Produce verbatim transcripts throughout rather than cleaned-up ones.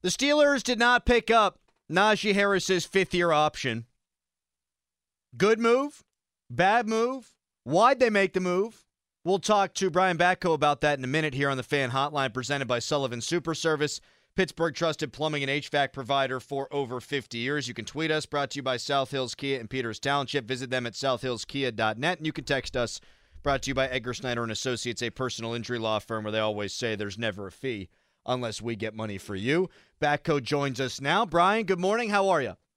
The Steelers did not pick up Najee Harris's fifth-year option. Good move? Bad move? Why'd they make the move? We'll talk to Brian Batko about that in a minute here on the Fan Hotline, presented by Sullivan Super Service, Pittsburgh trusted plumbing and H V A C provider for over fifty years. You can tweet us, brought to you by South Hills Kia and Peters Township. Visit them at south hills kia dot net, and you can text us, brought to you by Edgar Snyder and Associates, a personal injury law firm where they always say there's never a fee unless we get money for you. Batko joins us now. Brian, good morning. How are you?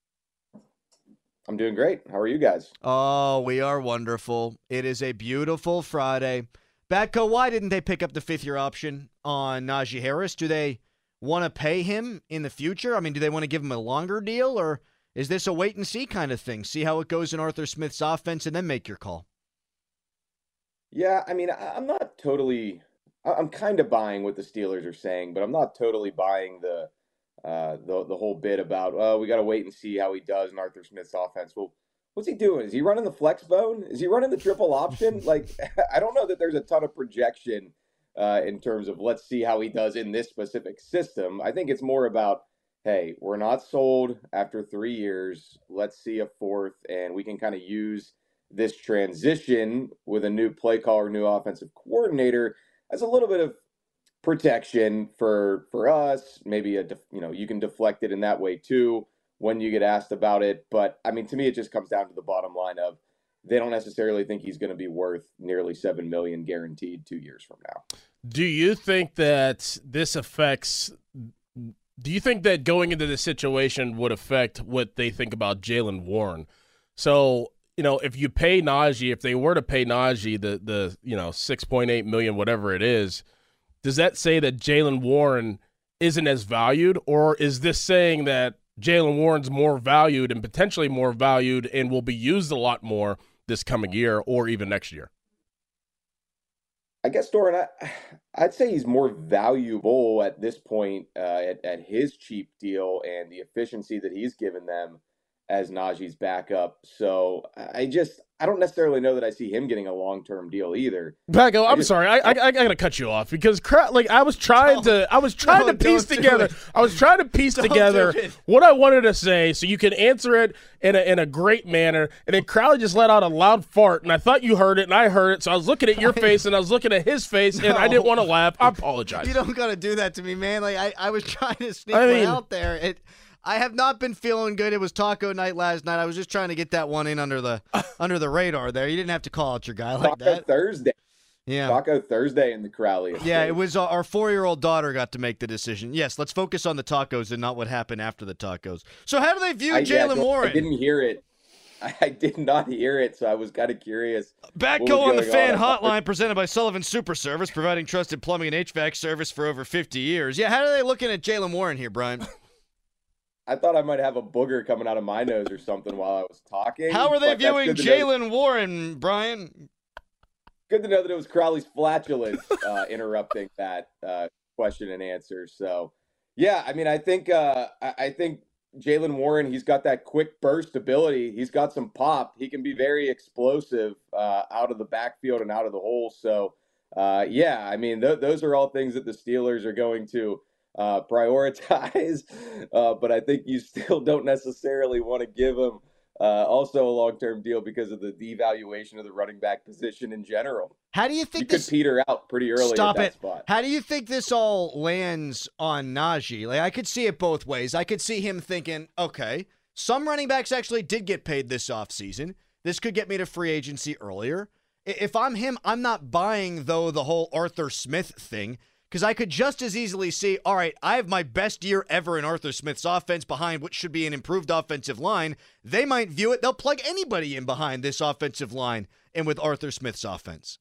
I'm doing great. How are you guys? Oh, we are wonderful. It is a beautiful Friday. Batko, why didn't they pick up the fifth-year option on Najee Harris? Do they want to pay him in the future? I mean, do they want to give him a longer deal, or is this a wait-and-see kind of thing? See how it goes in Arthur Smith's offense and then make your call. Yeah, I mean, I'm not totally – I'm kind of buying what the Steelers are saying, but I'm not totally buying the – Uh, the the whole bit about, oh, we got to wait and see how he does in Arthur Smith's offense. Well, what's he doing? Is he running the flex bone? Is he running the triple option? Like, I don't know that there's a ton of projection uh, in terms of let's see how he does in this specific system. I think it's more about, hey, we're not sold after three years. Let's see a fourth, and we can kind of use this transition with a new play caller, new offensive coordinator as a little bit of protection for for us. Maybe a def, you know you can deflect it in that way too when you get asked about it. But I mean, to me, it just comes down to the bottom line of they don't necessarily think he's going to be worth nearly seven million guaranteed two years from now. Do you think that this affects? Do you think that going into this situation would affect what they think about Jaylen Warren? So you know, if you pay Najee, if they were to pay Najee the the you know six point eight million, whatever it is. Does that say that Jaylen Warren isn't as valued, or is this saying that Jaylen Warren's more valued and potentially more valued and will be used a lot more this coming year or even next year? I guess, Doran, I, I'd say he's more valuable at this point uh, at, at his cheap deal and the efficiency that he's given them as Najee's backup. So I just I don't necessarily know that I see him getting a long-term deal either. Baggo, I'm just, sorry, I, I I gotta cut you off because like I was trying to I was trying no, to piece together I was trying to piece Don't together what I wanted to say so you can answer it in a in a great manner, and then Crowley just let out a loud fart, and I thought you heard it and I heard it, so I was looking at your face and I was looking at his face, and no. I didn't want to laugh. I apologize. You don't gotta do that to me, man. Like I, I was trying to sneak I one mean, out there. It. I have not been feeling good. It was taco night last night. I was just trying to get that one in under the under the radar there. You didn't have to call out your guy like Taco that. Thursday. Yeah. Taco Thursday in the Crowley. Yeah, it was uh, our four-year-old daughter got to make the decision. Yes, let's focus on the tacos and not what happened after the tacos. So how do they view I, Jaylen yeah, Warren? I didn't hear it. I did not hear it, so I was kind of curious. Batko on the Fan Hotline, presented by Sullivan Super Service, providing trusted plumbing and H V A C service for over fifty years. Yeah, how are they looking at Jaylen Warren here, Brian? I thought I might have a booger coming out of my nose or something while I was talking. How are they but that's viewing good to know- Jaylen Warren, Brian? Good to know that it was Crowley's flatulence uh, interrupting that uh, question and answer. So, yeah, I mean, I think uh, I, I think Jaylen Warren, he's got that quick burst ability. He's got some pop. He can be very explosive uh, out of the backfield and out of the hole. So, uh, yeah, I mean, th- those are all things that the Steelers are going to uh, prioritize. Uh, but I think you still don't necessarily want to give him uh, also a long-term deal because of the devaluation of the running back position in general. How do you think you this could peter out pretty early Stop at that it. spot? How do you think this all lands on Najee? Like, I could see it both ways. I could see him thinking, okay, some running backs actually did get paid this offseason. This could get me to free agency earlier. I- If I'm him, I'm not buying, though, the whole Arthur Smith thing, because I could just as easily see, all right, I have my best year ever in Arthur Smith's offense behind what should be an improved offensive line. They might view it. They'll plug anybody in behind this offensive line and with Arthur Smith's offense.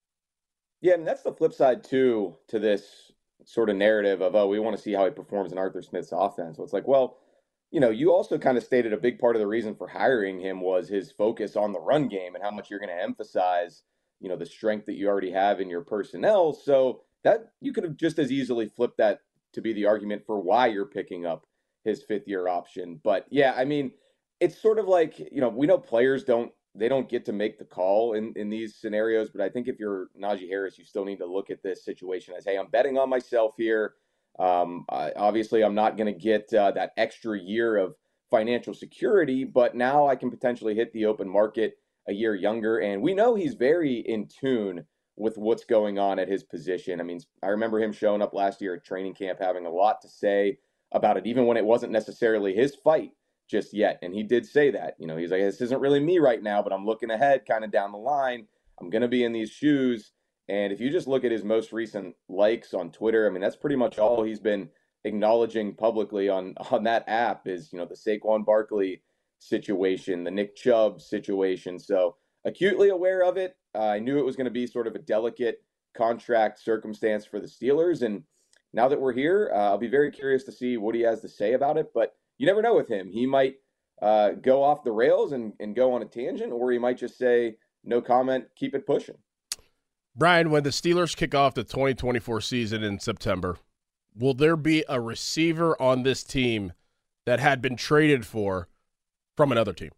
Yeah, and that's the flip side, too, to this sort of narrative of, oh, we want to see how he performs in Arthur Smith's offense. So it's like, well, you know, you also kind of stated a big part of the reason for hiring him was his focus on the run game and how much you're going to emphasize, you know, the strength that you already have in your personnel. So that you could have just as easily flipped that to be the argument for why you're picking up his fifth year option. But yeah, I mean, it's sort of like, you know, we know players don't, they don't get to make the call in, in these scenarios. But I think if you're Najee Harris, you still need to look at this situation as, hey, I'm betting on myself here. Um, I, obviously, I'm not going to get uh, that extra year of financial security, but now I can potentially hit the open market a year younger. And we know he's very in tune with what's going on at his position. I mean, I remember him showing up last year at training camp, having a lot to say about it, even when it wasn't necessarily his fight just yet. And he did say that, you know, he's like, this isn't really me right now, but I'm looking ahead kind of down the line. I'm going to be in these shoes. And if you just look at his most recent likes on Twitter, I mean, that's pretty much all he's been acknowledging publicly on, on that app is, you know, the Saquon Barkley situation, the Nick Chubb situation. So acutely aware of it. Uh, I knew it was going to be sort of a delicate contract circumstance for the Steelers. And now that we're here, uh, I'll be very curious to see what he has to say about it. But you never know with him. He might uh, go off the rails and, and go on a tangent, or he might just say, no comment, keep it pushing. Brian, when the Steelers kick off the twenty twenty-four season in September, will there be a receiver on this team that had been traded for from another team?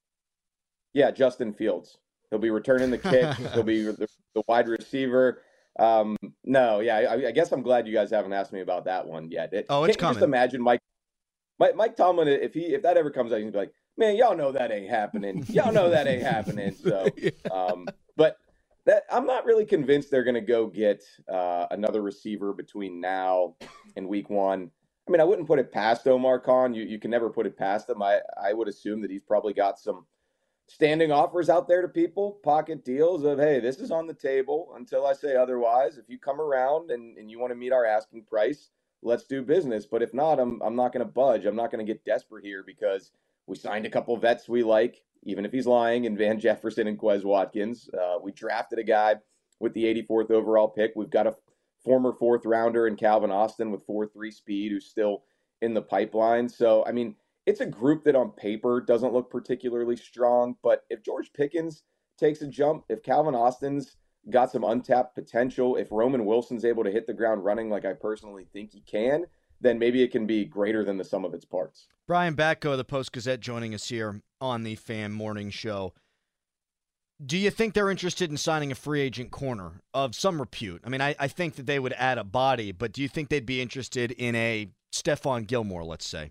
Yeah, Justin Fields. He'll be returning the kick. He'll be the, the wide receiver. Um, no, yeah, I, I guess I'm glad you guys haven't asked me about that one yet. It, oh, it's can't coming. You just imagine Mike, Mike, Mike Tomlin, if he if that ever comes out, he's gonna be like, man, y'all know that ain't happening. Y'all know that ain't happening. So, um, but that I'm not really convinced they're gonna go get uh, another receiver between now and week one. I mean, I wouldn't put it past Omar Khan. You you can never put it past him. I I would assume that he's probably got some standing offers out there to people, pocket deals of, hey, this is on the table until I say otherwise. If you come around and, and you want to meet our asking price, let's do business. But if not, I'm I'm not going to budge. I'm not going to get desperate here because we signed a couple vets we like, even if he's lying, in Van Jefferson and Quez Watkins. Uh, we drafted a guy with the eighty-fourth overall pick. We've got a former fourth rounder in Calvin Austin with four three speed who's still in the pipeline. So, I mean, it's a group that on paper doesn't look particularly strong, but if George Pickens takes a jump, if Calvin Austin's got some untapped potential, if Roman Wilson's able to hit the ground running like I personally think he can, then maybe it can be greater than the sum of its parts. Brian Batko of the Post-Gazette joining us here on the Fan Morning Show. Do you think they're interested in signing a free agent corner of some repute? I mean, I, I think that they would add a body, but do you think they'd be interested in a Stephon Gilmore, let's say?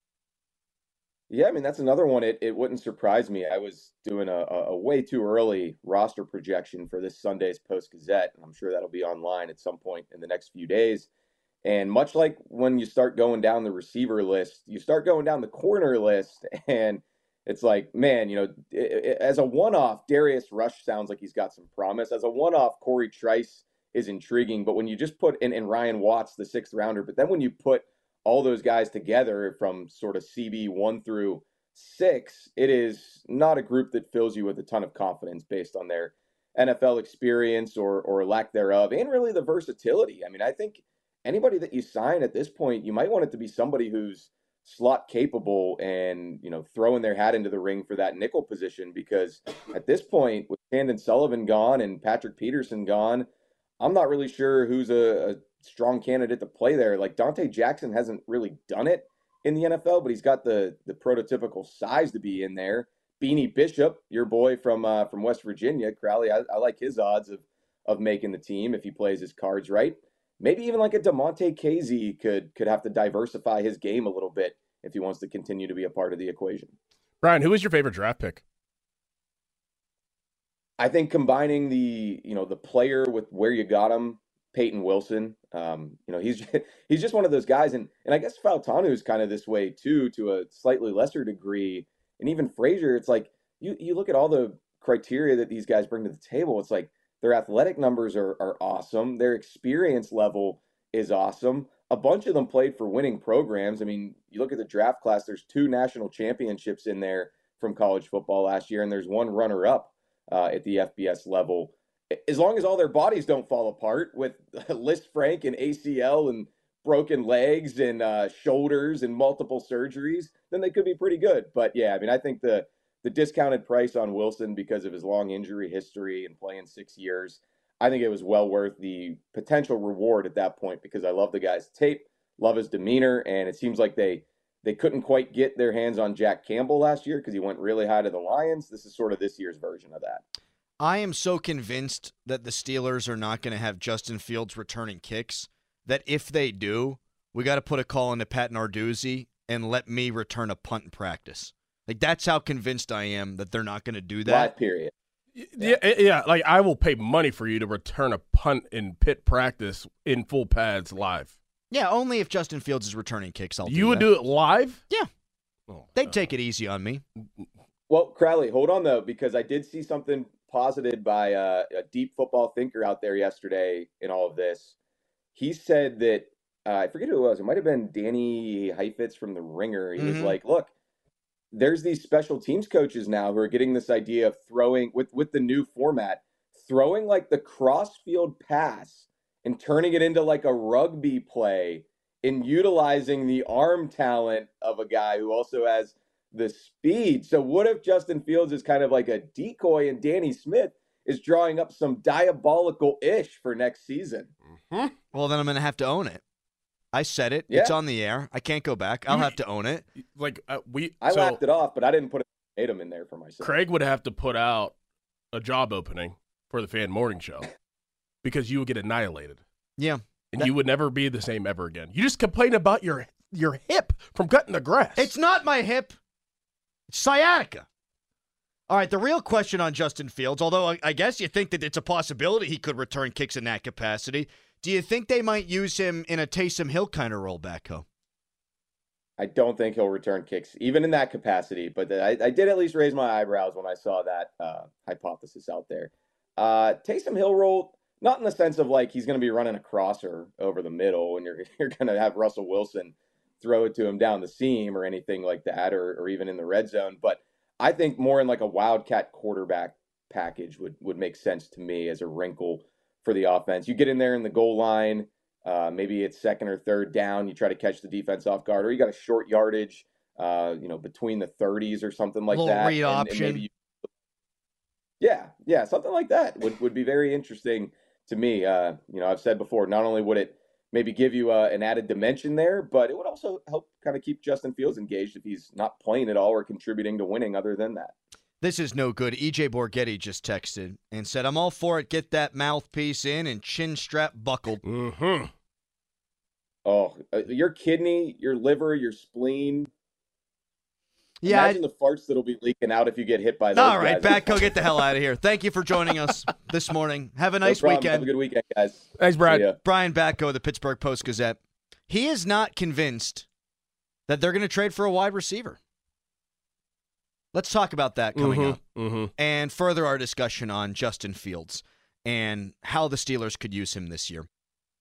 Yeah, I mean, that's another one. It it wouldn't surprise me. I was doing a, a way too early roster projection for this Sunday's Post-Gazette, and I'm sure that'll be online at some point in the next few days. And much like when you start going down the receiver list, you start going down the corner list, and it's like, man, you know, it, it, as a one-off, Darius Rush sounds like he's got some promise. As a one-off, Corey Trice is intriguing. But when you just put in, in Ryan Watts, the sixth rounder, but then when you put all those guys together from sort of C B one through six, it is not a group that fills you with a ton of confidence based on their N F L experience or or lack thereof, and really the versatility. I mean, I think anybody that you sign at this point, you might want it to be somebody who's slot capable and, you know, throwing their hat into the ring for that nickel position, because at this point, with Chandon Sullivan gone and Patrick Peterson gone, I'm not really sure who's a, a strong candidate to play there. Like Dante Jackson hasn't really done it in the N F L, but he's got the the prototypical size to be in there. Beanie Bishop, your boy from uh, from West Virginia, Crowley, I, I like his odds of of making the team if he plays his cards right. Maybe even like a DeMonte Casey could could have to diversify his game a little bit if he wants to continue to be a part of the equation. Brian, who is your favorite draft pick? I think combining the, you know, the player with where you got him, Peyton Wilson. Um, you know, he's he's just one of those guys, and and I guess Fautanu is kind of this way too, to a slightly lesser degree. And even Frazier, it's like you you look at all the criteria that these guys bring to the table. It's like their athletic numbers are are awesome, their experience level is awesome. A bunch of them played for winning programs. I mean, you look at the draft class. There's two national championships in there from college football last year, and there's one runner-up uh, at the F B S level. As long as all their bodies don't fall apart with Liz Frank and A C L and broken legs and uh, shoulders and multiple surgeries, then they could be pretty good. But yeah, I mean, I think the the discounted price on Wilson because of his long injury history and playing six years, I think it was well worth the potential reward at that point, because I love the guy's tape, love his demeanor, and it seems like they they couldn't quite get their hands on Jack Campbell last year because he went really high to the Lions. This is sort of this year's version of that. I am so convinced that the Steelers are not going to have Justin Fields returning kicks that if they do, we got to put a call into Pat Narduzzi and let me return a punt in practice. Like, that's how convinced I am that they're not going to do that. Live period. Yeah, yeah, yeah. Like, I will pay money for you to return a punt in pit practice in full pads live. Yeah, only if Justin Fields is returning kicks. I'll you do would that. do it live? Yeah. Oh, They'd God. take it easy on me. Well, Crowley, hold on, though, because I did see something posited by uh, a deep football thinker out there yesterday in all of this. He said that, uh, I forget who it was. It might have been Danny Heifetz from The Ringer. He Mhm. was like, look, there's these special teams coaches now who are getting this idea of throwing, with, with the new format, throwing like the cross-field pass and turning it into like a rugby play and utilizing the arm talent of a guy who also has the speed. So what if Justin Fields is kind of like a decoy and Danny Smith is drawing up some diabolical ish for next season? Mm-hmm. Well, then I'm going to have to own it. I said it. Yeah. It's on the air. I can't go back. I'll You- have to own it. Like, uh, we. I so laughed it off, but I didn't put a item in there for myself. Craig would have to put out a job opening for the Fan Morning Show because you would get annihilated. Yeah. And That- you would never be the same ever again. You just complain about your your hip from cutting the grass. It's not my hip. It's sciatica. All right, the real question on Justin Fields, although I, I guess you think that it's a possibility he could return kicks in that capacity, do you think they might use him in a Taysom Hill kind of role, Backho? I don't think he'll return kicks, even in that capacity. But I, I did at least raise my eyebrows when I saw that uh, hypothesis out there. Uh, Taysom Hill role, not in the sense of like he's going to be running a crosser over the middle and you're you're going to have Russell Wilson throw it to him down the seam or anything like that, or or even in the red zone. But I think more in like a wildcat quarterback package would would make sense to me as a wrinkle for the offense. You get in there in the goal line. Uh, maybe it's second or third down. You try to catch the defense off guard, or you got a short yardage, uh, you know, between the thirties or something like Little that. read and- and option. maybe you- yeah, yeah, something like that would, would be very interesting to me. Uh, you know, I've said before, not only would it maybe give you uh, an added dimension there, but it would also help kind of keep Justin Fields engaged if he's not playing at all or contributing to winning other than that. This is no good. E J Borghetti just texted and said, I'm all for it. Get that mouthpiece in and chin strap buckled. Mm-hmm. Oh, uh, your kidney, your liver, your spleen. Yeah. Imagine the farts that'll be leaking out if you get hit by I, those all right, guys. Backho, get the hell out of here. Thank you for joining us this morning. Have a No nice problem. weekend. Have a good weekend, guys. Thanks, Brad. See ya. Brian Batko of the Pittsburgh Post-Gazette. He is not convinced that they're going to trade for a wide receiver. Let's talk about that coming Mhm, up mhm. and further our discussion on Justin Fields and how the Steelers could use him this year.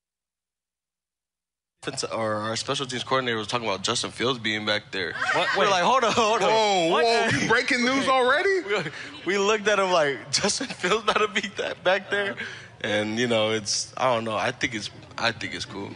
Or our special teams coordinator was talking about Justin Fields being back there. What? We're Wait. like, hold on, hold on. Whoa, What? whoa, you breaking news already? We, we looked at him like, Justin Fields not to be that back there, and you know, it's I don't know. I think it's I think it's cool.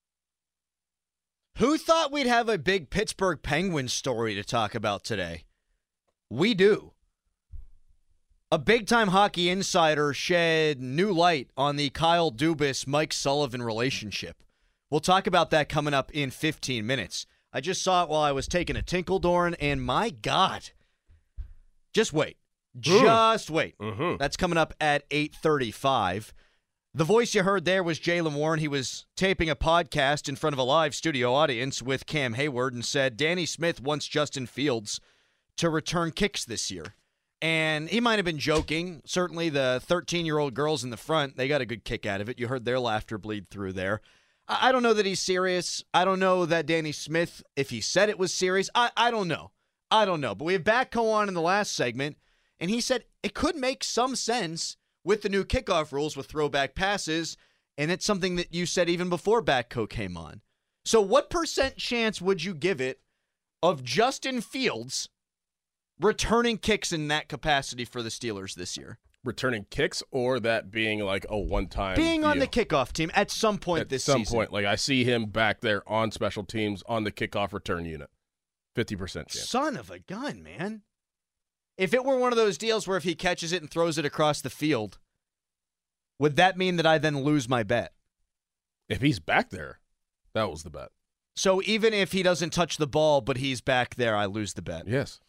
Who thought we'd have a big Pittsburgh Penguins story to talk about today? We do. A big-time hockey insider shed new light on the Kyle Dubas-Mike Sullivan relationship. We'll talk about that coming up in fifteen minutes. I just saw it while I was taking a tinkle, Doran, and my God. Just wait. Just wait. Mhm. That's coming up at eight thirty-five. The voice you heard there was Jaylen Warren. He was taping a podcast in front of a live studio audience with Cam Hayward and said Danny Smith wants Justin Fields to return kicks this year. And he might have been joking. Certainly the thirteen-year-old girls in the front, they got a good kick out of it. You heard their laughter bleed through there. I I don't know that he's serious. I don't know that Danny Smith, if he said it was serious, I, I don't know. I don't know. But we have Batko on in the last segment, and he said it could make some sense with the new kickoff rules with throwback passes, and it's something that you said even before Batko came on. So what percent chance would you give it of Justin Fields returning kicks in that capacity for the Steelers this year? Returning kicks or that being like a one-time Being on the deal? kickoff team at some point At this some season. point. Like, I see him back there on special teams on the kickoff return unit. fifty percent chance. Son of a gun, man. If it were one of those deals where if he catches it and throws it across the field, would that mean that I then lose my bet? If he's back there, that was the bet. So even if he doesn't touch the ball, but he's back there, I lose the bet. Yes.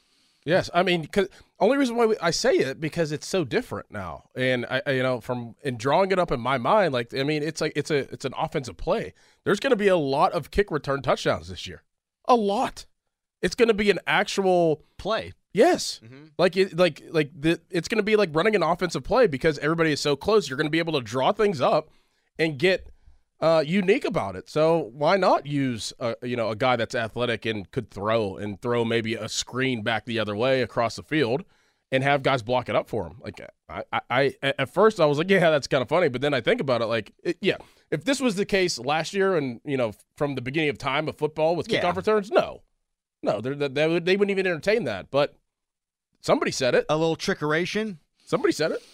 Yes, I mean, cause only reason why we, I say it because it's so different now, and I, I, you know, from and drawing it up in my mind, like I mean, it's like it's a it's an offensive play. There's going to be a lot of kick return touchdowns this year, a lot. It's going to be an actual play. Yes, Mm-hmm. like it, like like the, it's going to be like running an offensive play because everybody is so close. You're going to be able to draw things up and get uh, unique about it. So why not use a, you know a guy that's athletic and could throw and throw maybe a screen back the other way across the field and have guys block it up for him? Like I, I, I at first I was like, yeah, that's kind of funny, but then I think about it, like, it, yeah, if this was the case last year and you know from the beginning of time of football with kickoff Yeah. returns, no, no, they they would they wouldn't even entertain that. But somebody said it. A little trickeration. Somebody said it.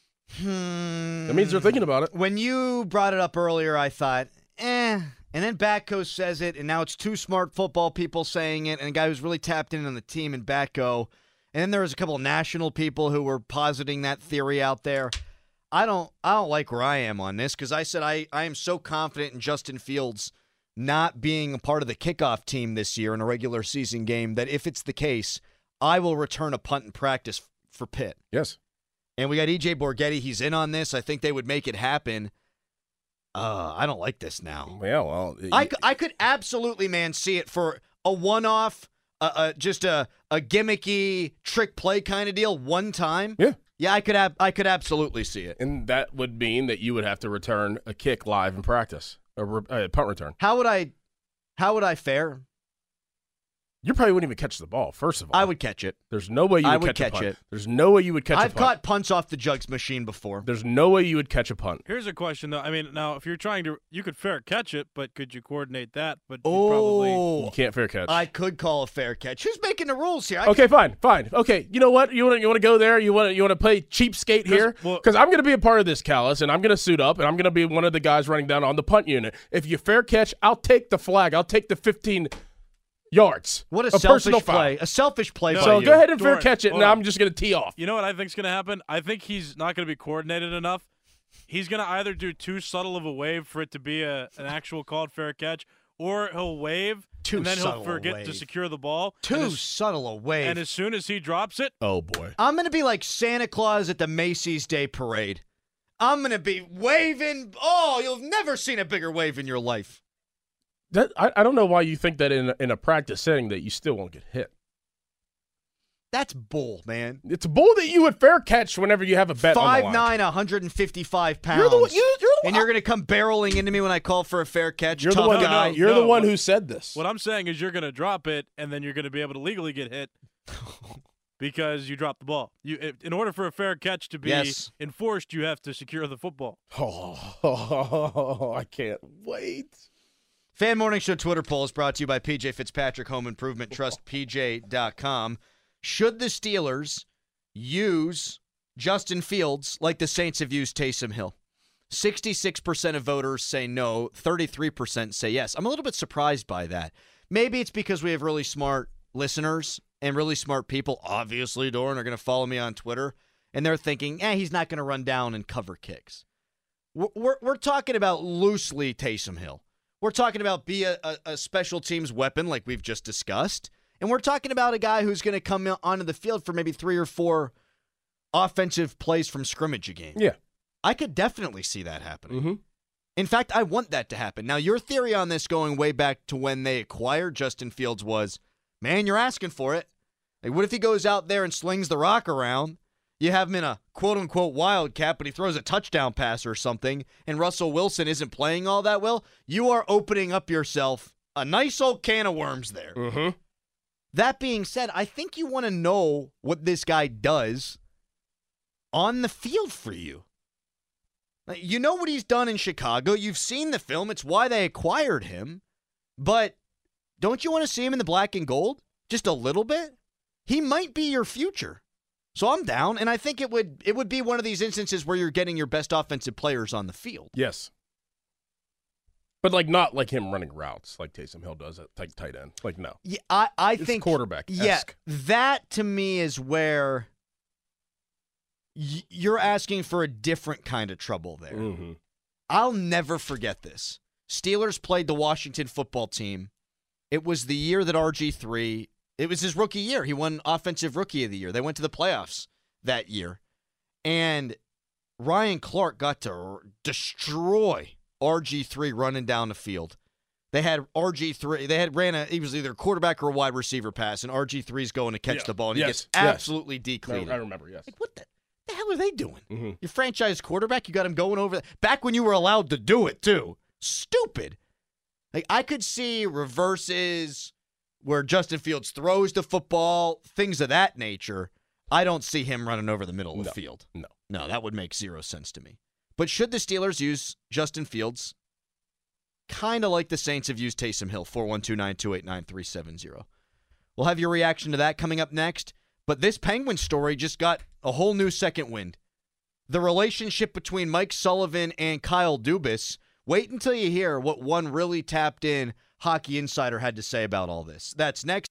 Hmm. That means they're thinking about it. When you brought it up earlier, I thought, eh. And then Batco says it, and now it's two smart football people saying it, and a guy who's really tapped in on the team in Batco. And then there was a couple of national people who were positing that theory out there. I don't I don't like where I am on this because I said I, I am so confident in Justin Fields not being a part of the kickoff team this year in a regular season game that if it's the case, I will return a punt in practice f- for Pitt. Yes. And we got E J Borghetti. He's in on this. I think they would make it happen. Uh, I don't like this now. Yeah, well. I, c- I could absolutely, man, see it for a one-off, uh, uh, just a, a gimmicky trick play kind of deal one time. Yeah. Yeah, I could ab- I could absolutely see it. And that would mean that you would have to return a kick live in practice, a, re- a punt return. How would I how would I fare? You probably wouldn't even catch the ball, first of all. I would catch it. There's no way you would, I would catch, catch a punt. it. There's no way you would catch I've a punt. caught punts off the jugs machine before. There's no way you would catch a punt. Here's a question, though. I mean, now, if you're trying to, you could fair catch it, but could you coordinate that? But you'd probably. Oh, You can't fair catch. I could call a fair catch. Who's making the rules here? I Okay, fine, fine. Okay, you know what? You want to you want to go there? You want to you want to play cheapskate here? well- Because I'm going to be a part of this, Callis, and I'm going to suit up, and I'm going to be one of the guys running down on the punt unit. If you fair catch, I'll take the flag. I'll take the fifteen yards. What a, a personal selfish foul. play. A selfish play No, by So you. go ahead and fair Doran, catch it, and hold on. I'm just going to tee off. You know what I think's going to happen? I think he's not going to be coordinated enough. He's going to either do too subtle of a wave for it to be a, an actual called fair catch, or he'll wave, Too and then subtle he'll a forget wave. to secure the ball. Too and as, subtle a wave. and as soon as he drops it, Oh boy. I'm going to be like Santa Claus at the Macy's Day Parade. I'm going to be waving. Oh, you've never seen a bigger wave in your life. That, I, I don't know why you think that in a, in a practice setting that you still won't get hit. That's bull, man. It's a bull that you would fair catch whenever you have a bet on the five line. nine, one hundred fifty-five pounds. You're the one- you- you're the and one- you're going to come barreling into me when I call for a fair catch. You're the Tough one. No, guy. no. You're the one what- who said this. what I'm saying is you're going to drop it, and then you're going to be able to legally get hit because you dropped the ball. You, if, in order for a fair catch to be Yes. enforced, you have to secure the football. Oh, I can't wait. Fan Morning Show Twitter poll is brought to you by P J Fitzpatrick Home Improvement. Trust P J dot com. Should the Steelers use Justin Fields like the Saints have used Taysom Hill? sixty-six percent of voters say no. thirty-three percent say yes. I'm a little bit surprised by that. Maybe it's because we have really smart listeners and really smart people, obviously, Doran, are going to follow me on Twitter, and they're thinking, eh, he's not going to run down and cover kicks. We're, we're, we're talking about loosely Taysom Hill. We're talking about be a, a, a special teams weapon like we've just discussed. And we're talking about a guy who's going to come onto the field for maybe three or four offensive plays from scrimmage a game. Yeah. I could definitely see that happening. Mm-hmm. In fact, I want that to happen. Now, your theory on this going way back to when they acquired Justin Fields was, man, you're asking for it. Like, what if he goes out there and slings the rock around? You have him in a quote-unquote wildcat, but he throws a touchdown pass or something, and Russell Wilson isn't playing all that well. You are opening up yourself a nice old can of worms there. Mm-hmm. That being said, I think you want to know what this guy does on the field for you. Like, you know what he's done in Chicago. You've seen the film. It's why they acquired him. But don't you want to see him in the black and gold? Just a little bit? He might be your future. So I'm down, and I think it would it would be one of these instances where you're getting your best offensive players on the field. Yes. But, like, not like him running routes like Taysom Hill does at like tight end. Like, no. Yeah, I, I It's think quarterback-esque. Yeah, that to me is where y- you're asking for a different kind of trouble there. Mm-hmm. I'll never forget this. Steelers played the Washington football team. It was the year that R G three It was his rookie year. He won Offensive Rookie of the Year. They went to the playoffs that year. And Ryan Clark got to destroy R G three running down the field. They had R G three. They had ran a, he was either a quarterback or a wide receiver pass, and R G three's going to catch Yeah. the ball, and Yes. he gets Yes. absolutely decleated. I remember, yes. Like, what the, the hell are they doing? Mm-hmm. Your franchise quarterback, you got him going over back when you were allowed to do it, too. Stupid. Like, I could see reverses where Justin Fields throws the football, things of that nature. I don't see him running over the middle of the No. field. No. No, that would make zero sense to me. But should the Steelers use Justin Fields? Kind of like the Saints have used Taysom Hill, four one two, nine two eight, nine three seven zero. We'll have your reaction to that coming up next. But this Penguin story just got a whole new second wind. The relationship between Mike Sullivan and Kyle Dubas. Wait until you hear what one really tapped in hockey insider had to say about all this. That's next.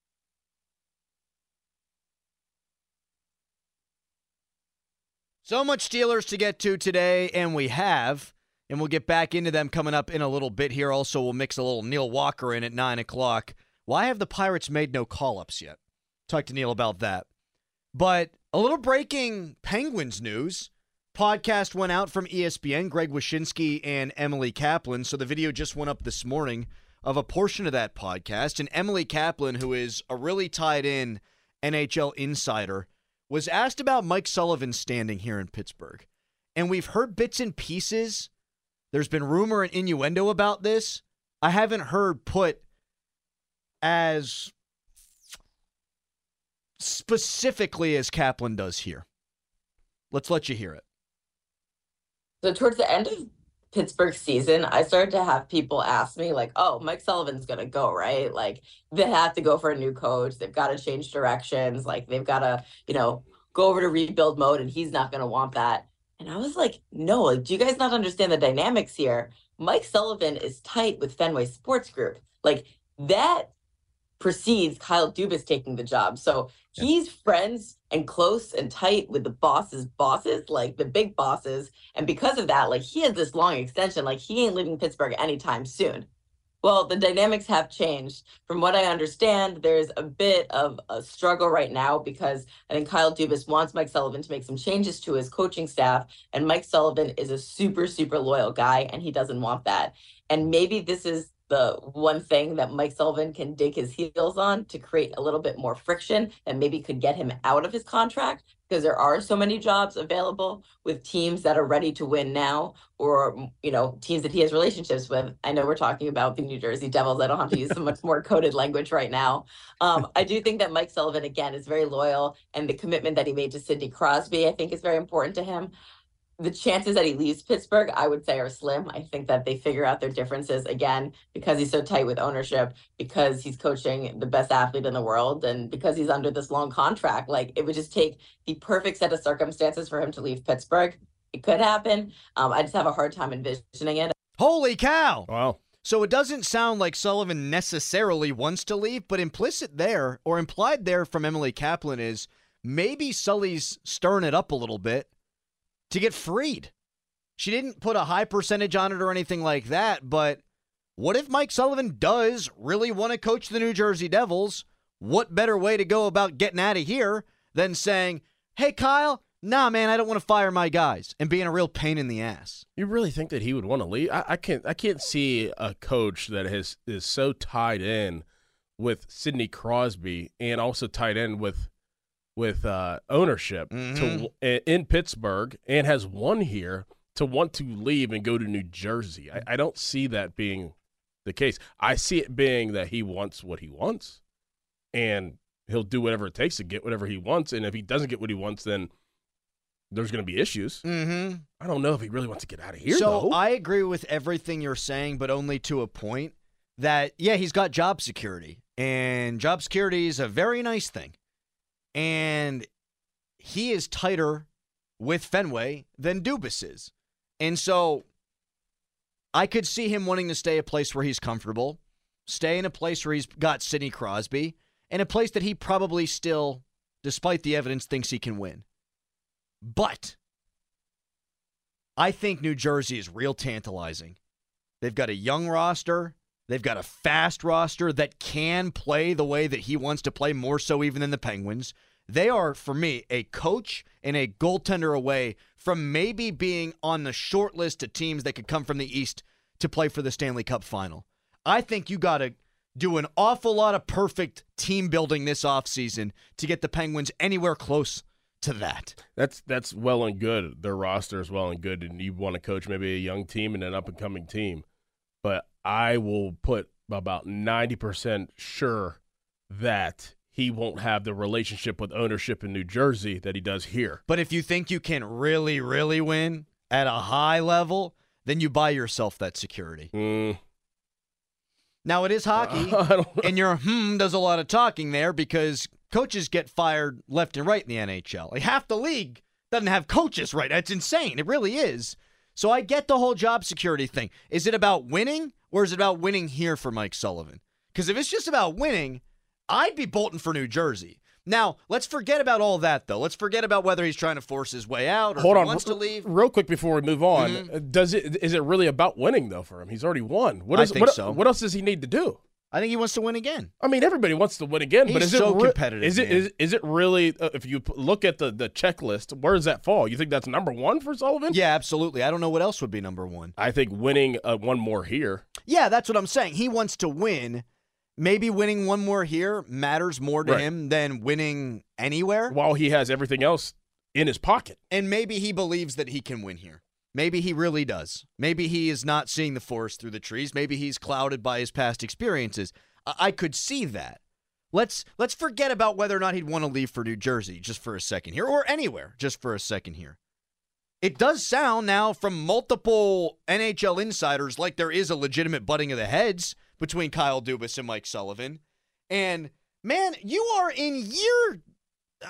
So much Steelers to get to today, and we have. And we'll get back into them coming up in a little bit here. Also, we'll mix a little Neil Walker in at nine o'clock. Why have the Pirates made no call-ups yet? Talk to Neil about that. But a little breaking Penguins news. Podcast went out from E S P N, Greg Wyshynski and Emily Kaplan. So the video just went up this morning of a portion of that podcast. And Emily Kaplan, who is a really tied-in N H L insider, was asked about Mike Sullivan's standing here in Pittsburgh. And we've heard bits and pieces. There's been rumor and innuendo about this. I haven't heard put as specifically as Kaplan does here. Let's let you hear it. So towards the end of Pittsburgh season, I started to have people ask me like, oh, Mike Sullivan's going to go, right? Like they have to go for a new coach. They've got to change directions. Like they've got to, you know, go over to rebuild mode and he's not going to want that. And I was like, no, like, do you guys not understand the dynamics here? Mike Sullivan is tight with Fenway Sports Group. Like that precedes Kyle Dubas taking the job. So he's friends and close and tight with the boss's bosses, like the big bosses. And because of that, like he has this long extension, like he ain't leaving Pittsburgh anytime soon. Well, the dynamics have changed. From what I understand, there's a bit of a struggle right now because I think Kyle Dubas wants Mike Sullivan to make some changes to his coaching staff. And Mike Sullivan is a super, super loyal guy, and he doesn't want that. And maybe this is the one thing that Mike Sullivan can dig his heels on to create a little bit more friction and maybe could get him out of his contract, because there are so many jobs available with teams that are ready to win now, or, you know, teams that he has relationships with. I know we're talking about the New Jersey Devils. I don't have to use so much more coded language right now. Um, I do think that Mike Sullivan, again, is very loyal, and the commitment that he made to Sidney Crosby, I think, is very important to him. The chances that he leaves Pittsburgh, I would say, are slim. I think that they figure out their differences, again, because he's so tight with ownership, because he's coaching the best athlete in the world, and because he's under this long contract. Like, it would just take the perfect set of circumstances for him to leave Pittsburgh. It could happen. Um, I just have a hard time envisioning it. Holy cow! Wow. So it doesn't sound like Sullivan necessarily wants to leave, but implicit there, or implied there from Emily Kaplan, is maybe Sully's stirring it up a little bit to get freed. She didn't put a high percentage on it or anything like that, but what if Mike Sullivan does really want to coach the New Jersey Devils? What better way to go about getting out of here than saying, hey, Kyle, nah, man, I don't want to fire my guys, and being a real pain in the ass. You really think that he would want to leave? I, I can't. I can't see a coach that has is so tied in with Sidney Crosby and also tied in with with uh, ownership Mm-hmm. to in Pittsburgh and has won here to want to leave and go to New Jersey. I, I don't see that being the case. I see it being that he wants what he wants, and he'll do whatever it takes to get whatever he wants. And if he doesn't get what he wants, then there's going to be issues. Mm-hmm. I don't know if he really wants to get out of here, So though. I agree with everything you're saying, but only to a point that, yeah, he's got job security, and job security is a very nice thing. And he is tighter with Fenway than Dubas is. And so I could see him wanting to stay a place where he's comfortable, stay in a place where he's got Sidney Crosby, and a place that he probably still, despite the evidence, thinks he can win. But I think New Jersey is real tantalizing. They've got a young roster. They've got a fast roster that can play the way that he wants to play, more so even than the Penguins. They are, for me, a coach and a goaltender away from maybe being on the short list of teams that could come from the East to play for the Stanley Cup final. I think you got to do an awful lot of perfect team building this offseason to get the Penguins anywhere close to that. That's that's well and good. Their roster is well and good, and you want to coach maybe a young team and an up-and-coming team. But I will put about ninety percent sure that he won't have the relationship with ownership in New Jersey that he does here. But if you think you can really, really win at a high level, then you buy yourself that security. Mm. Now, it is hockey, Uh, and your hmm does a lot of talking there because coaches get fired left and right in the N H L. Like half the league doesn't have coaches right. That's insane. It really is. So I get the whole job security thing. Is it about winning, or is it about winning here for Mike Sullivan? Because if it's just about winning, I'd be bolting for New Jersey. Now, let's forget about all that, though. Let's forget about whether he's trying to force his way out or Hold if he on, wants to leave. Real quick before we move on, Mhm. does it is it really about winning though for him? He's already won. What I is, think what, so. What else does he need to do? I think he wants to win again. I mean, everybody wants to win again, but He's is so it re- competitive, Is it man. is, is it really? Uh, if you p- look at the the checklist, where does that fall? You think that's number one for Sullivan? Yeah, absolutely. I don't know what else would be number one. I think winning uh, one more here. Yeah, that's what I'm saying. He wants to win. Maybe winning one more here matters more to Right. him than winning anywhere. While he has everything else in his pocket. And maybe he believes that he can win here. Maybe he really does. Maybe he is not seeing the forest through the trees. Maybe he's clouded by his past experiences. I, I could see that. Let's let's forget about whether or not he'd want to leave for New Jersey just for a second here, or anywhere just for a second here. It does sound now from multiple N H L insiders like there is a legitimate butting of the heads between Kyle Dubas and Mike Sullivan. And, man, you are in year uh,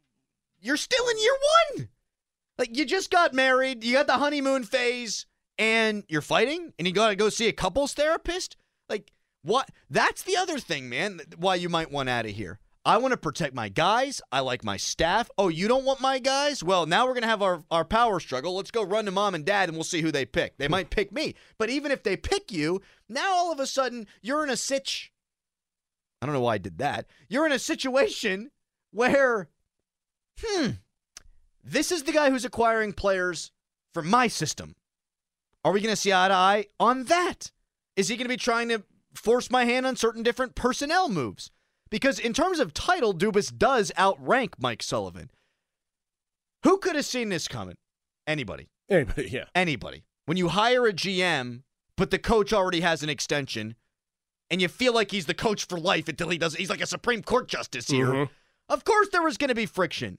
– you're still in year one. Like, you just got married, you got the honeymoon phase, and you're fighting, and you got to go see a couples therapist? Like, what? That's the other thing, man, why you might want out of here. I want to protect my guys. I like my staff. Oh, you don't want my guys? Well, now we're going to have our, our power struggle. Let's go run to mom and dad, and we'll see who they pick. They might pick me. But even if they pick you, now all of a sudden you're in a sitch. I don't know why I did that. You're in a situation where, hmm, this is the guy who's acquiring players for my system. Are we going to see eye to eye on that? Is he going to be trying to force my hand on certain different personnel moves? Because in terms of title, Dubas does outrank Mike Sullivan. Who could have seen this coming? Anybody. Anybody, yeah. Anybody. When you hire a G M, but the coach already has an extension, and you feel like he's the coach for life until he does, he's like a Supreme Court justice here. Mhm. Of course there was going to be friction.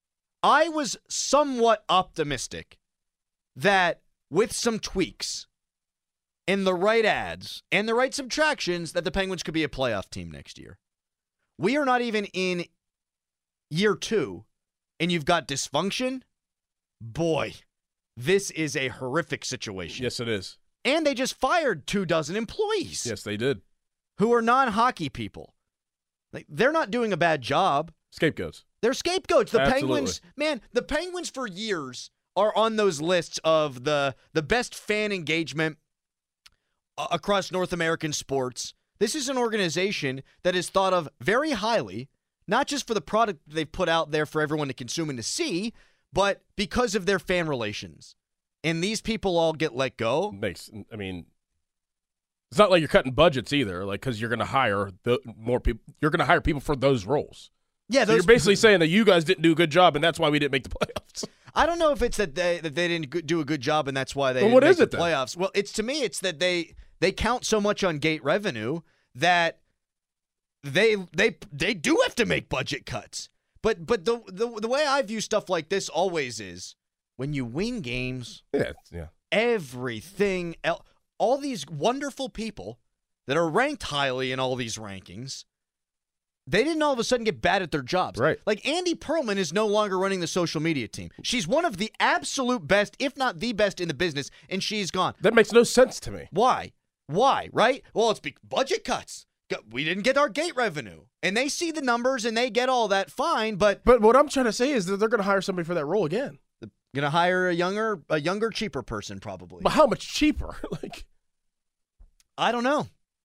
I was somewhat optimistic that with some tweaks and the right ads and the right subtractions that the Penguins could be a playoff team next year. We are not even in year two, and you've got dysfunction. Boy, this is a horrific situation. Yes, it is. And they just fired two dozen employees Yes, they did. who are non-hockey people. Like, they're not doing a bad job. Scapegoats. They're scapegoats. The Absolutely. Penguins, man, the Penguins for years are on those lists of the, the best fan engagement uh, across North American sports. This is an organization that is thought of very highly, not just for the product they've put out there for everyone to consume and to see, but because of their fan relations. And these people all get let go. Makes, I mean, it's not like you're cutting budgets either, like, because you're going to hire the more people. You're going to hire people for those roles. Yeah, So those, you're basically saying that you guys didn't do a good job, and that's why we didn't make the playoffs. I don't know if it's that they that they didn't go- do a good job and that's why they Well, didn't what make is it the then? playoffs. Well, it's to me, it's that they they count so much on gate revenue that they they they do have to make budget cuts. But but the the the way I view stuff like this always is when you win games, Yeah, yeah. everything else, all these wonderful people that are ranked highly in all these rankings, they didn't all of a sudden get bad at their jobs. Right. Like Andy Perlman is no longer running the social media team. She's one of the absolute best, if not the best in the business, and she's gone. That makes no sense to me. Why? Why? Right? Well, it's be- budget cuts. Go- We didn't get our gate revenue. And they see the numbers and they get all that fine, but But what I'm trying to say is that they're going to hire somebody for that role again. going to hire a younger, a younger, cheaper person probably. But how much cheaper? Like, I don't know.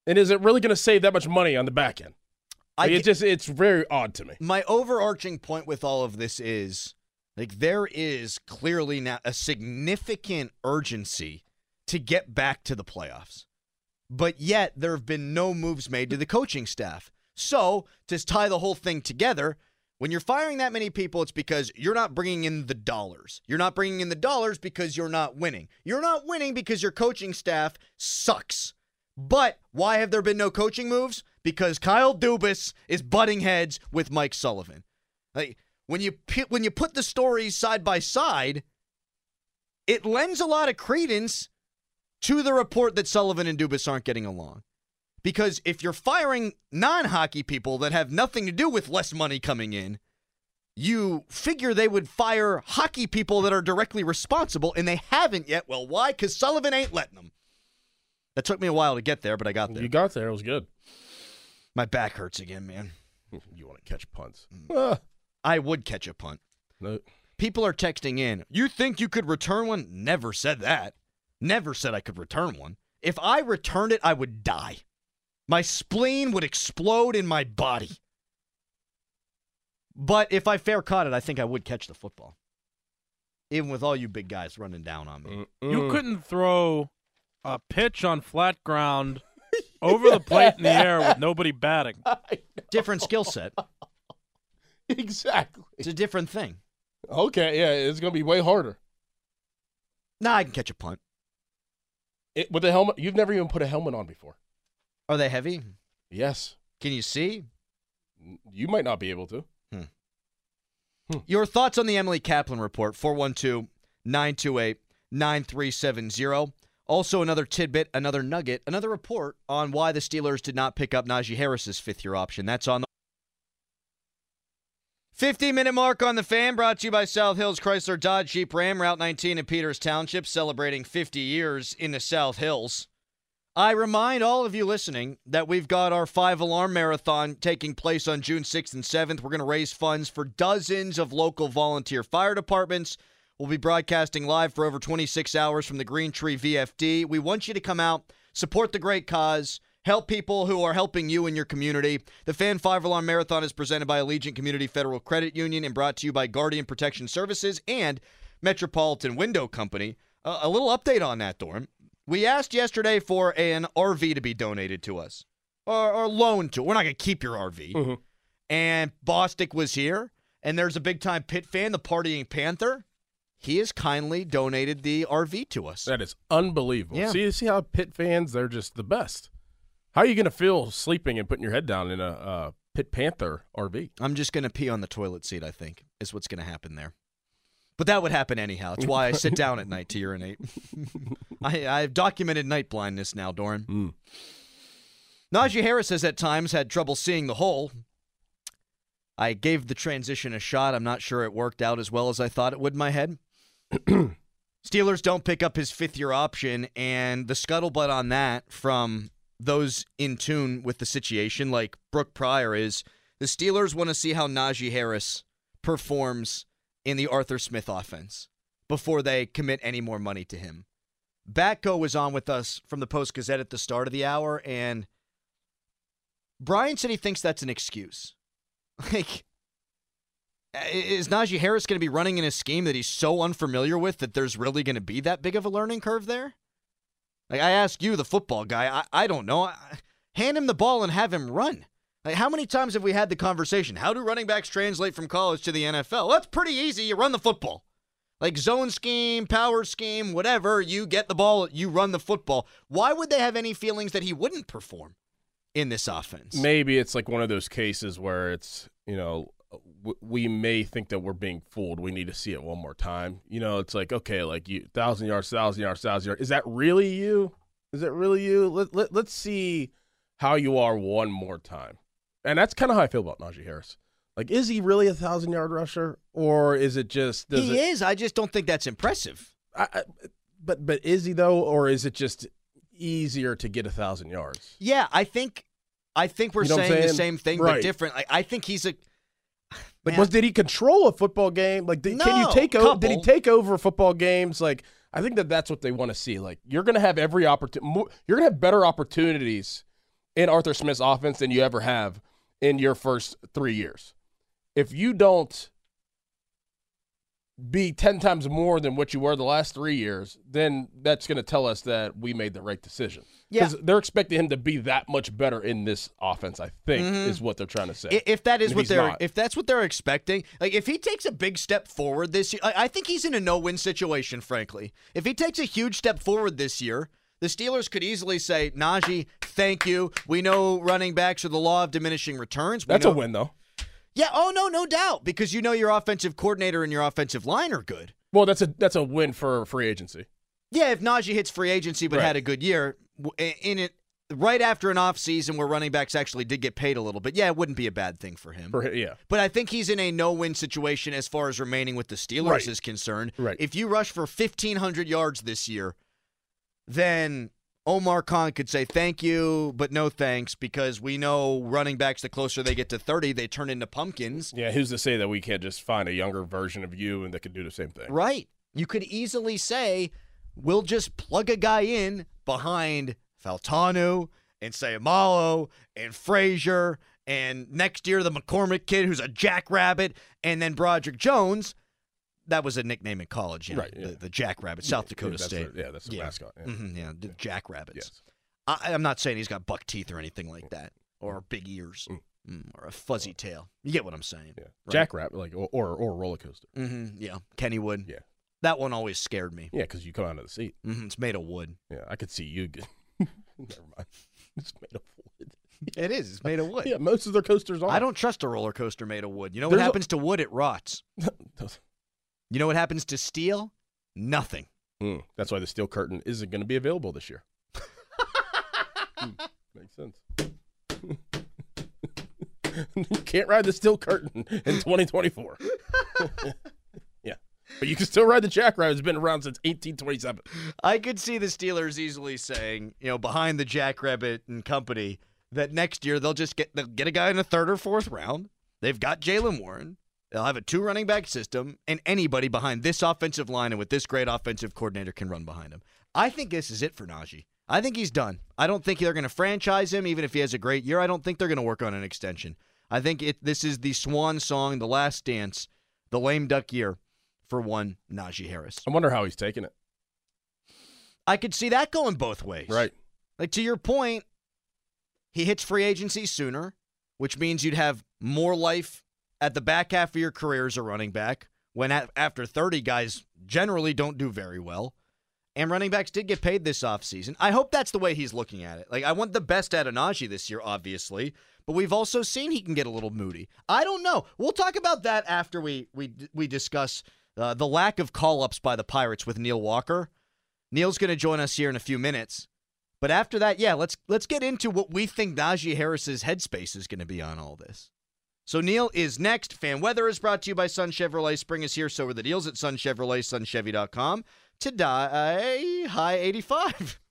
And is it really going to save that much money on the back end? Like, I it just it's very odd to me. My overarching point with all of this is, like, there is clearly now a significant urgency to get back to the playoffs. But yet there have been no moves made to the coaching staff. So, to tie the whole thing together, when you're firing that many people, it's because you're not bringing in the dollars. You're not bringing in the dollars because you're not winning. You're not winning because your coaching staff sucks. But why have there been no coaching moves? Because Kyle Dubas is butting heads with Mike Sullivan. Like, when you when you put the stories side by side, it lends a lot of credence to the report that Sullivan and Dubas aren't getting along. Because if you're firing non-hockey people that have nothing to do with less money coming in, you figure they would fire hockey people that are directly responsible, and they haven't yet. Well, why? Because Sullivan ain't letting them. That took me a while to get there, but I got there. You got there. It was good. My back hurts again, man. You want to catch punts. Mm. I would catch a punt. No. People are texting in, you think you could return one? Never said that. Never said I could return one. If I returned it, I would die. My spleen would explode in my body. But if I fair caught it, I think I would catch the football. Even with all you big guys running down on me. Mm-mm. You couldn't throw a pitch on flat ground over the plate in the air with nobody batting. Different skill set. Exactly. It's a different thing. Okay, yeah, it's going to be way harder. Nah, I can catch a punt. It, with a helmet, you've never even put a helmet on before. Are they heavy? Yes. Can you see? You might not be able to. Hmm. Hmm. Your thoughts on the Emily Kaplan report, four one two, nine two eight, nine three seven zero. Also, another tidbit, another nugget, another report on why the Steelers did not pick up Najee Harris's fifth-year option. That's on the fifteen-minute mark on the Fan, brought to you by South Hills Chrysler Dodge Jeep Ram, Route nineteen in Peters Township, celebrating fifty years in the South Hills. I remind all of you listening that we've got our five-alarm marathon taking place on June sixth and seventh. We're going to raise funds for dozens of local volunteer fire departments. We'll be broadcasting live for over twenty-six hours from the Green Tree V F D. We want you to come out, support the great cause, help people who are helping you in your community. The Fan five-Alarm Marathon is presented by Allegiant Community Federal Credit Union and brought to you by Guardian Protection Services and Metropolitan Window Company. Uh, a little update on that, Doran. We asked yesterday for an R V to be donated to us, or, or loaned to. We're not going to keep your R V. Mm-hmm. And Bostic was here, and there's a big-time Pitt fan, the Partying Panther. He has kindly donated the R V to us. That is unbelievable. Yeah. See, see how Pitt fans, they're just the best. How are you going to feel sleeping and putting your head down in a uh, Pitt Panther R V? I'm just going to pee on the toilet seat, I think, is what's going to happen there. But that would happen anyhow. It's why I sit down at night to urinate. I, I've documented night blindness now, Doran. Mm. Najee Harris has at times had trouble seeing the hole. I gave the transition a shot. I'm not sure it worked out as well as I thought it would in my head. Steelers don't pick up his fifth-year option, and the scuttlebutt on that from those in tune with the situation, like Brooke Pryor, is the Steelers want to see how Najee Harris performs in the Arthur Smith offense before they commit any more money to him. Batko was on with us from the Post-Gazette at the start of the hour, and Brian said he thinks that's an excuse. Like, is Najee Harris going to be running in a scheme that he's so unfamiliar with that there's really going to be that big of a learning curve there? Like, I ask you, the football guy, I, I don't know. I, hand him the ball and have him run. Like, how many times have we had the conversation? How do running backs translate from college to the N F L? Well, that's pretty easy. You run the football. Like zone scheme, power scheme, whatever. You get the ball, you run the football. Why would they have any feelings that he wouldn't perform in this offense? Maybe it's like one of those cases where it's, you know, w- we may think that we're being fooled. We need to see it one more time. You know, it's like, okay, like you, thousand yards, thousand yards, thousand yards. Is that really you? Is that really you? Let, let, let's see how you are one more time. And that's kind of how I feel about Najee Harris. Like, is he really a thousand-yard rusher, or is it just? Does he it, is. I just don't think that's impressive. I, I, but but is he though, or is it just easier to get a thousand yards? Yeah, I think. I think we're You know what I'm saying, the saying? same thing, Right. but different. I, I think he's a. Like, Man. was did he control a football game? Like, did, can you No, take over? Did he couple. take over football games? Like, I think that that's what they want to see. Like, you're going to have every opportunity. You're going to have better opportunities in Arthur Smith's offense than you ever have in your first three years. If you don't be ten times more than what you were the last three years, then that's going to tell us that we made the right decision. Because Yeah. they're expecting him to be that much better in this offense, I think, Mhm. is what they're trying to say. I- If that is If what he's they're not. if that's what they're expecting, like if he takes a big step forward this year, I, I think he's in a no-win situation, frankly. If he takes a huge step forward this year, the Steelers could easily say, Najee, thank you. We know running backs are the law of diminishing returns. We That's know- a win, though. Yeah, oh no, no doubt. Because you know your offensive coordinator and your offensive line are good. Well, that's a that's a win for free agency. Yeah, if Najee hits free agency but Right. had a good year, w- in it right after an offseason where running backs actually did get paid a little bit, yeah, it wouldn't be a bad thing for him. For yeah. But I think he's in a no-win situation as far as remaining with the Steelers Right. is concerned. Right. If you rush for fifteen hundred yards this year, then Omar Khan could say thank you, but no thanks, because we know running backs, the closer they get to thirty, they turn into pumpkins. Yeah, who's to say that we can't just find a younger version of you and that can do the same thing? Right. You could easily say, we'll just plug a guy in behind Faltanu and Sayamalo and Frazier and next year the McCormick kid who's a jackrabbit, and then Broderick Jones. That was a nickname in college, you know, Right, yeah. the, the Jackrabbit, South Dakota Yeah, that's State. the- yeah, that's the Yeah. mascot. Yeah. Mhm, yeah, the Jackrabbits. Yes. I, I'm not saying he's got buck teeth or anything like that, or big ears, Mm. mm, or a fuzzy tail. You get what I'm saying? Yeah. Right. Jackrabbit, like or or, or roller coaster. Mm-hmm, yeah, Kennywood. Yeah. That one always scared me. Yeah, because you come out of the seat. hmm It's made of wood. Yeah, I could see you. Get, never mind. It's made of wood. It is. It's made of wood. Yeah, most of their coasters are. I don't trust a roller coaster made of wood. You know what There's a- happens to wood? It rots. You know what happens to steel? Nothing. Mm, that's why the steel curtain isn't going to be available this year. Mm, makes sense. You can't ride the steel curtain in twenty twenty-four. Yeah, but you can still ride the Jackrabbit. It's been around since eighteen twenty-seven. I could see the Steelers easily saying, you know, behind the Jackrabbit and company, that next year they'll just get they'll get a guy in the third or fourth round. They've got Jalen Warren. They'll have a two running back system, and anybody behind this offensive line and with this great offensive coordinator can run behind him. I think this is it for Najee. I think he's done. I don't think they're going to franchise him, even if he has a great year. I don't think they're going to work on an extension. I think it. This is the swan song, the last dance, the lame duck year for one Najee Harris. I wonder how he's taking it. I could see that going both ways. Right. Like, to your point, he hits free agency sooner, which means you'd have more life at the back half of your career as a running back, when at, after thirty, guys generally don't do very well. And running backs did get paid this offseason. I hope that's the way he's looking at it. Like, I want the best out of Najee this year, obviously, but we've also seen he can get a little moody. I don't know. We'll talk about that after we we we discuss uh, the lack of call-ups by the Pirates with Neil Walker. Neil's going to join us here in a few minutes. But after that, yeah, let's let's get into what we think Najee Harris's headspace is going to be on all this. So Neil is next. Fan Weather is brought to you by Sun Chevrolet. Spring is here, so are the deals at Sun Chevrolet, sun chevy dot com. Today, high eighty-five.